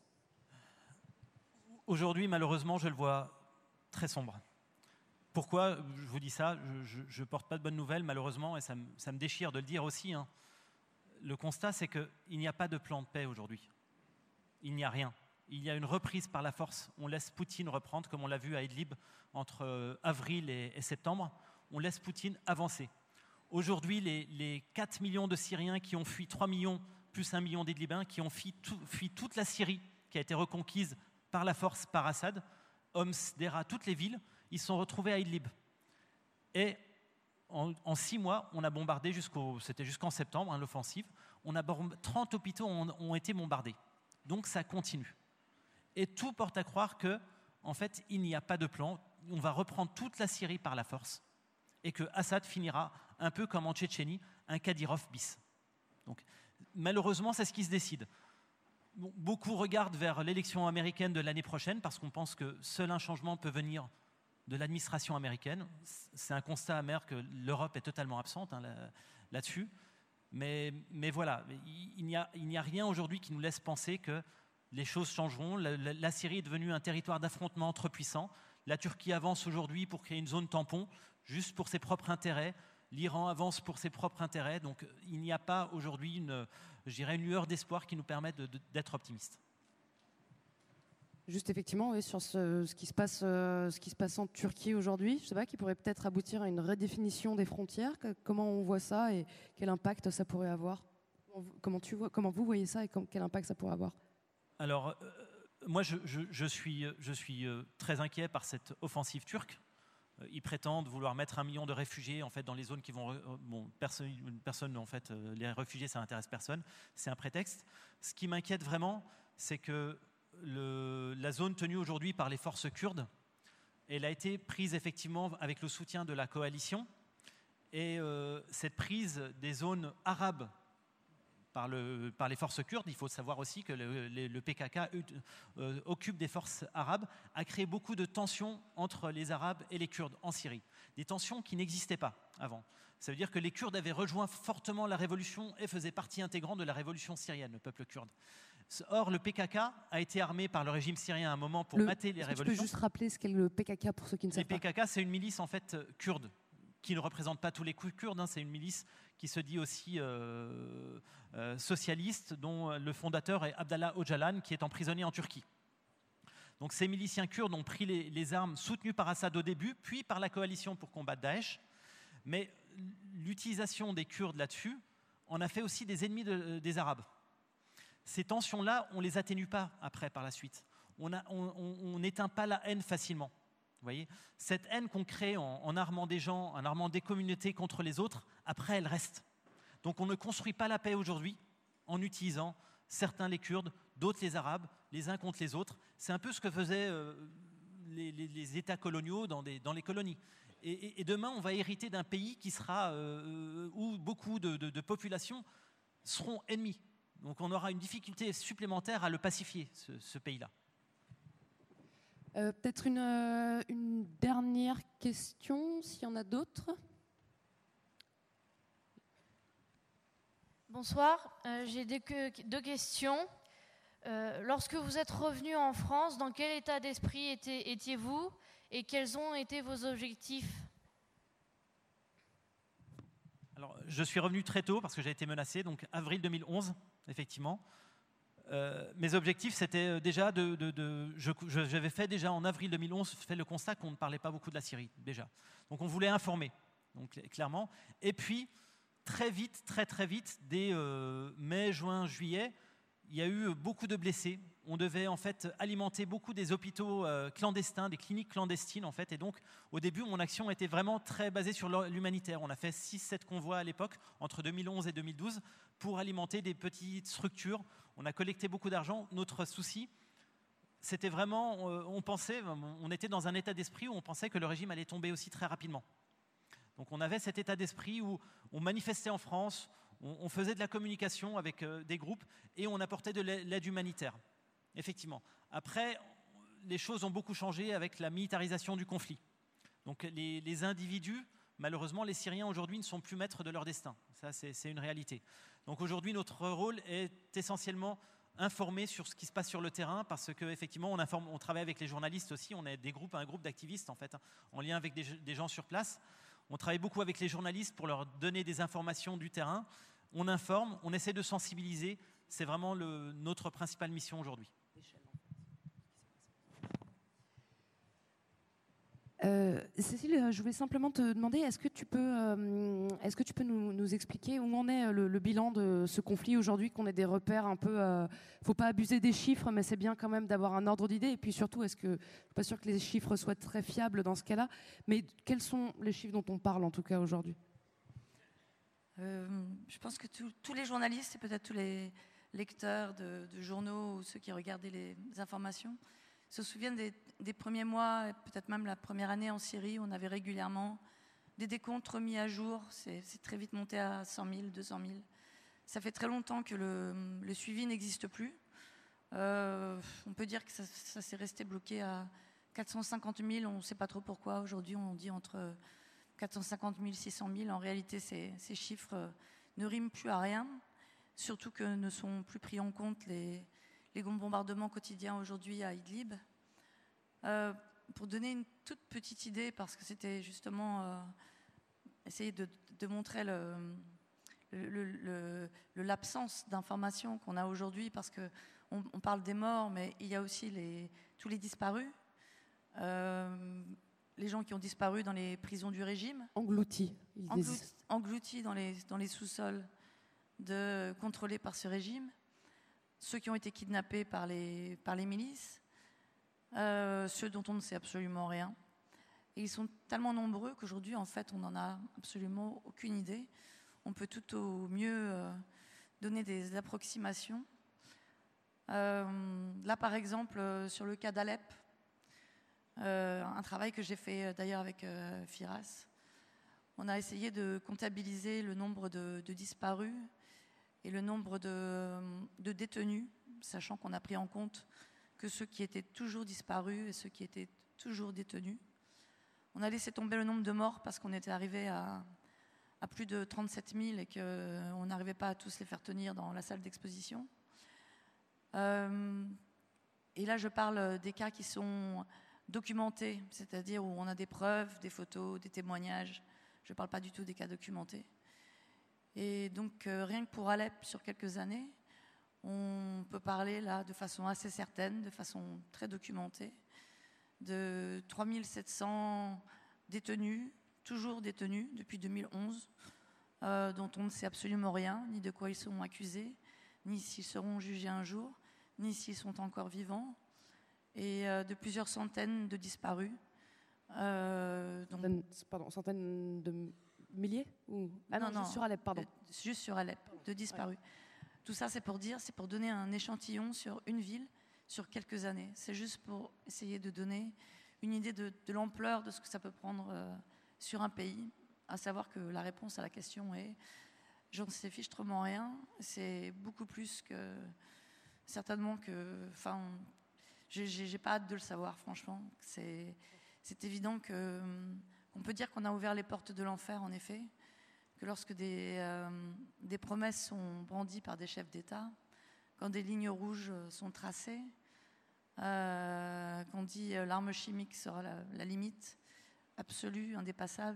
Aujourd'hui, malheureusement, je le vois très sombre. Pourquoi je vous dis ça ? Je ne porte pas de bonnes nouvelles, malheureusement, et ça me déchire de le dire aussi. Hein. Le constat, c'est qu'il n'y a pas de plan de paix aujourd'hui. Il n'y a rien. Il y a une reprise par la force. On laisse Poutine reprendre, comme on l'a vu à Idlib, entre avril et septembre. On laisse Poutine avancer. Aujourd'hui, les 4 millions de Syriens qui ont fui, 3 millions plus 1 million d'Idlibiens, qui ont fui toute la Syrie, qui a été reconquise par la force, par Assad, Homs, Dera, toutes les villes, ils se sont retrouvés à Idlib. Et en 6 mois, on a bombardé c'était jusqu'en septembre, hein, l'offensive, 30 hôpitaux ont été bombardés. Donc ça continue. Et tout porte à croire que, en fait, il n'y a pas de plan. On va reprendre toute la Syrie par la force et que Assad finira un peu comme en Tchétchénie, un Kadyrov bis. Donc, malheureusement, c'est ce qui se décide. Bon, beaucoup regardent vers l'élection américaine de l'année prochaine parce qu'on pense que seul un changement peut venir de l'administration américaine. C'est un constat amer que l'Europe est totalement absente là-dessus. Mais voilà, il n'y a rien aujourd'hui qui nous laisse penser que les choses changeront. La Syrie est devenue un territoire d'affrontement entre puissants. La Turquie avance aujourd'hui pour créer une zone tampon, juste pour ses propres intérêts. L'Iran avance pour ses propres intérêts. Donc il n'y a pas aujourd'hui une lueur d'espoir qui nous permette d'être optimistes. Juste effectivement, oui, sur ce qui se passe en Turquie aujourd'hui, je ne sais pas, qui pourrait peut-être aboutir à une redéfinition des frontières. Comment on voit ça et quel impact ça pourrait avoir ? Comment vous voyez ça et quel impact ça pourrait avoir ? Alors, moi, je suis très inquiet par cette offensive turque. Ils prétendent vouloir mettre 1 million de réfugiés en fait, dans les zones qui vont... Bon, personne, en fait, les réfugiés, ça n'intéresse personne. C'est un prétexte. Ce qui m'inquiète vraiment, c'est que la zone tenue aujourd'hui par les forces kurdes, elle a été prise effectivement avec le soutien de la coalition. Et cette prise des zones arabes par les forces kurdes, il faut savoir aussi que le PKK occupe des forces arabes, a créé beaucoup de tensions entre les Arabes et les Kurdes en Syrie. Des tensions qui n'existaient pas avant. Ça veut dire que les Kurdes avaient rejoint fortement la révolution et faisaient partie intégrante de la révolution syrienne, le peuple kurde. Or, le PKK a été armé par le régime syrien à un moment pour mater les révolutions. Tu peux juste rappeler ce qu'est le PKK pour ceux qui ne savent pas ? Le PKK, c'est une milice en fait kurde, qui ne représente pas tous les Kurdes, hein, c'est une milice qui se dit aussi socialiste, dont le fondateur est Abdallah Öcalan, qui est emprisonné en Turquie. Donc ces miliciens kurdes ont pris les armes soutenues par Assad au début, puis par la coalition pour combattre Daesh. Mais l'utilisation des Kurdes là-dessus en a fait aussi des ennemis des Arabes. Ces tensions-là, on ne les atténue pas après, par la suite. On n'éteint pas la haine facilement. Vous voyez, cette haine qu'on crée en armant des gens, en armant des communautés contre les autres, après elle reste. Donc on ne construit pas la paix aujourd'hui en utilisant certains les Kurdes, d'autres les Arabes, les uns contre les autres. C'est un peu ce que faisaient les États coloniaux dans les colonies. Et demain, on va hériter d'un pays qui sera où beaucoup de populations seront ennemies. Donc on aura une difficulté supplémentaire à le pacifier, ce pays-là. Peut-être une dernière question, s'il y en a d'autres. Bonsoir, j'ai deux questions. Lorsque vous êtes revenu en France, dans quel état d'esprit étiez-vous et quels ont été vos objectifs ? Alors, je suis revenu très tôt parce que j'ai été menacé, donc avril 2011, effectivement. Mes objectifs, c'était déjà j'avais fait déjà en avril 2011 fait le constat qu'on ne parlait pas beaucoup de la Syrie, déjà. Donc on voulait informer, donc, clairement. Et puis, très vite, très vite, dès mai, juin, juillet, il y a eu beaucoup de blessés. On devait en fait alimenter beaucoup des hôpitaux clandestins, des cliniques clandestines en fait. Et donc, au début, mon action était vraiment très basée sur l'humanitaire. On a fait 6-7 convois à l'époque, entre 2011 et 2012, pour alimenter des petites structures. On a collecté beaucoup d'argent. Notre souci, c'était vraiment, on était dans un état d'esprit où on pensait que le régime allait tomber aussi très rapidement. Donc on avait cet état d'esprit où on manifestait en France, on faisait de la communication avec des groupes et on apportait de l'aide humanitaire. Effectivement. Après, les choses ont beaucoup changé avec la militarisation du conflit. Donc les individus, malheureusement, les Syriens aujourd'hui ne sont plus maîtres de leur destin. Ça, c'est une réalité. Donc aujourd'hui, notre rôle est essentiellement informer sur ce qui se passe sur le terrain parce qu'effectivement, on travaille avec les journalistes aussi. On a un groupe d'activistes en fait, en lien avec des gens sur place. On travaille beaucoup avec les journalistes pour leur donner des informations du terrain. On informe, on essaie de sensibiliser. C'est vraiment notre principale mission aujourd'hui. Cécile, je voulais simplement te demander, est-ce que tu peux nous expliquer où en est le bilan de ce conflit aujourd'hui, qu'on ait des repères un peu... faut pas abuser des chiffres, mais c'est bien quand même d'avoir un ordre d'idée. Et puis surtout, je suis pas sûre que les chiffres soient très fiables dans ce cas-là, mais quels sont les chiffres dont on parle en tout cas aujourd'hui ? Je pense que tous les journalistes et peut-être tous les lecteurs de journaux ou ceux qui regardaient les informations se souviennent des premiers mois, et peut-être même la première année en Syrie, où on avait régulièrement des décomptes remis à jour. C'est très vite monté à 100 000, 200 000. Ça fait très longtemps que le suivi n'existe plus. On peut dire que ça s'est resté bloqué à 450 000. On ne sait pas trop pourquoi. Aujourd'hui, on dit entre 450 000 et 600 000. En réalité, ces chiffres ne riment plus à rien. Surtout que ne sont plus pris en compte les bombardements quotidiens aujourd'hui à Idlib. Pour donner une toute petite idée, parce que c'était justement essayer de montrer l'absence d'informations qu'on a aujourd'hui, parce qu'on parle des morts, mais il y a aussi tous les disparus, les gens qui ont disparu dans les prisons du régime. Engloutis. Engloutis dans les sous-sols contrôlés par ce régime. Ceux qui ont été kidnappés par les milices, ceux dont on ne sait absolument rien. Et ils sont tellement nombreux qu'aujourd'hui, en fait, on n'en a absolument aucune idée. On peut tout au mieux donner des approximations. Là, par exemple, sur le cas d'Alep, un travail que j'ai fait d'ailleurs avec Firas, on a essayé de comptabiliser le nombre de disparus et le nombre de détenus, sachant qu'on a pris en compte que ceux qui étaient toujours disparus et ceux qui étaient toujours détenus. On a laissé tomber le nombre de morts parce qu'on était arrivé à plus de 37 000 et qu'on n'arrivait pas à tous les faire tenir dans la salle d'exposition. Et là, je parle des cas qui sont documentés, c'est-à-dire où on a des preuves, des photos, des témoignages. Je ne parle pas du tout des cas documentés. Et donc, rien que pour Alep, sur quelques années, on peut parler là de façon assez certaine, de façon très documentée, de 3700 détenus, toujours détenus depuis 2011, dont on ne sait absolument rien, ni de quoi ils seront accusés, ni s'ils seront jugés un jour, ni s'ils sont encore vivants, et de plusieurs centaines de disparus. Centaines de milliers ou... Ah non, juste sur Alep, pardon. Juste sur Alep, de disparus. Ouais. Tout ça, c'est pour donner un échantillon sur une ville, sur quelques années. C'est juste pour essayer de donner une idée de l'ampleur de ce que ça peut prendre sur un pays, à savoir que la réponse à la question est j'en sais fichtrement rien. C'est beaucoup plus que certainement que, enfin, j'ai pas hâte de le savoir, franchement. C'est évident qu'on peut dire qu'on a ouvert les portes de l'enfer, en effet, que lorsque des promesses sont brandies par des chefs d'État, quand des lignes rouges sont tracées, qu'on dit l'arme chimique sera la limite absolue, indépassable,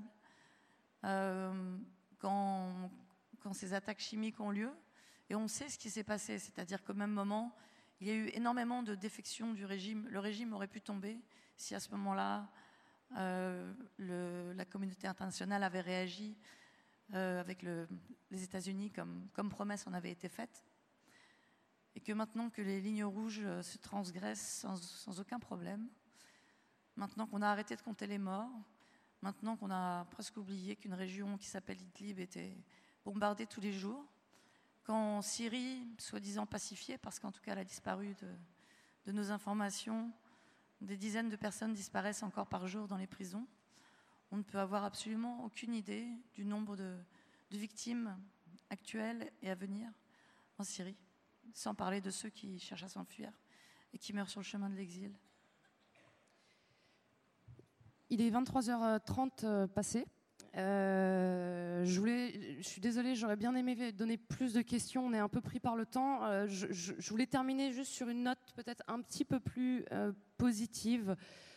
quand ces attaques chimiques ont lieu, et on sait ce qui s'est passé, c'est-à-dire qu'au même moment, il y a eu énormément de défections du régime. Le régime aurait pu tomber si à ce moment-là, la communauté internationale avait réagi avec les États-Unis comme promesse en avait été faite. Et que maintenant que les lignes rouges se transgressent sans aucun problème, maintenant qu'on a arrêté de compter les morts, maintenant qu'on a presque oublié qu'une région qui s'appelle Idlib était bombardée tous les jours, qu'en Syrie, soi-disant pacifiée, parce qu'en tout cas elle a disparu de nos informations, des dizaines de personnes disparaissent encore par jour dans les prisons, on ne peut avoir absolument aucune idée du nombre de victimes actuelles et à venir en Syrie, sans parler de ceux qui cherchent à s'enfuir et qui meurent sur le chemin de l'exil. Il est 23h30 passé. Je suis désolée, j'aurais bien aimé donner plus de questions. On est un peu pris par le temps. Je voulais terminer juste sur une note peut-être un petit peu plus positive,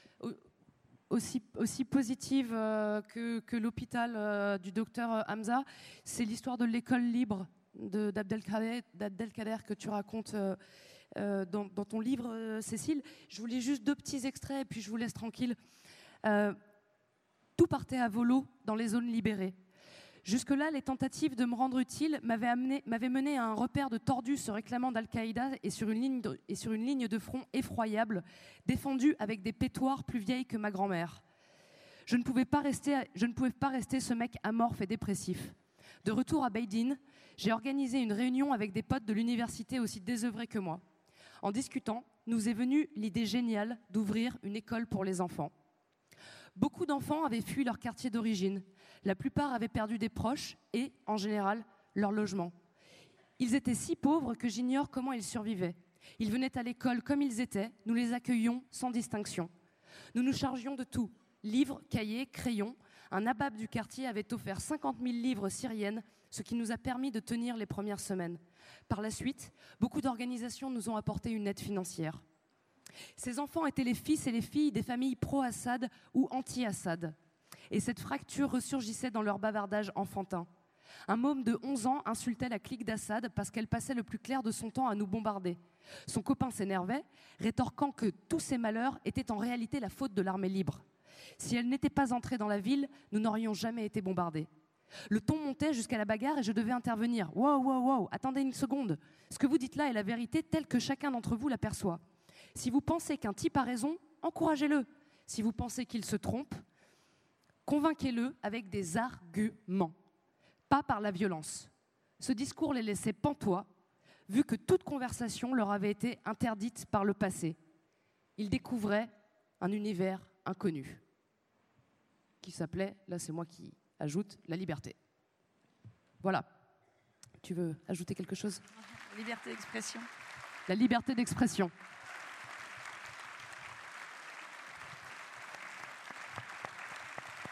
aussi positive que l'hôpital du docteur Hamza. C'est l'histoire de l'école libre d'Abdelkader que tu racontes dans ton livre, Cécile. Je voulais juste 2 petits extraits et puis je vous laisse tranquille. Tout partait à volo dans les zones libérées. Jusque-là, les tentatives de me rendre utile m'avaient mené à un repère de tordus se réclamant d'Al-Qaïda et sur une ligne de front effroyable, défendue avec des pétoires plus vieilles que ma grand-mère. Je ne pouvais pas rester ce mec amorphe et dépressif. De retour à Beidine, j'ai organisé une réunion avec des potes de l'université aussi désœuvrés que moi. En discutant, nous est venue l'idée géniale d'ouvrir une école pour les enfants. Beaucoup d'enfants avaient fui leur quartier d'origine. La plupart avaient perdu des proches et, en général, leur logement. Ils étaient si pauvres que j'ignore comment ils survivaient. Ils venaient à l'école comme ils étaient, nous les accueillions sans distinction. Nous nous chargions de tout, livres, cahiers, crayons. Un nabab du quartier avait offert 50 000 livres syriennes, ce qui nous a permis de tenir les premières semaines. Par la suite, beaucoup d'organisations nous ont apporté une aide financière. Ces enfants étaient les fils et les filles des familles pro-Assad ou anti-Assad. Et cette fracture ressurgissait dans leur bavardage enfantin. Un môme de 11 ans insultait la clique d'Assad parce qu'elle passait le plus clair de son temps à nous bombarder. Son copain s'énervait, rétorquant que tous ces malheurs étaient en réalité la faute de l'armée libre. Si elle n'était pas entrée dans la ville, nous n'aurions jamais été bombardés. Le ton montait jusqu'à la bagarre et je devais intervenir. « Wow, attendez une seconde. Ce que vous dites là est la vérité telle que chacun d'entre vous l'aperçoit. Si vous pensez qu'un type a raison, encouragez-le. Si vous pensez qu'il se trompe, convainquez-le avec des arguments, pas par la violence. » Ce discours les laissait pantois, vu que toute conversation leur avait été interdite par le passé. Ils découvraient un univers inconnu, qui s'appelait, là c'est moi qui ajoute, la liberté. Voilà. Tu veux ajouter quelque chose ? La liberté d'expression. La liberté d'expression.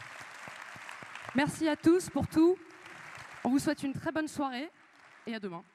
Merci à tous pour tout. On vous souhaite une très bonne soirée et à demain.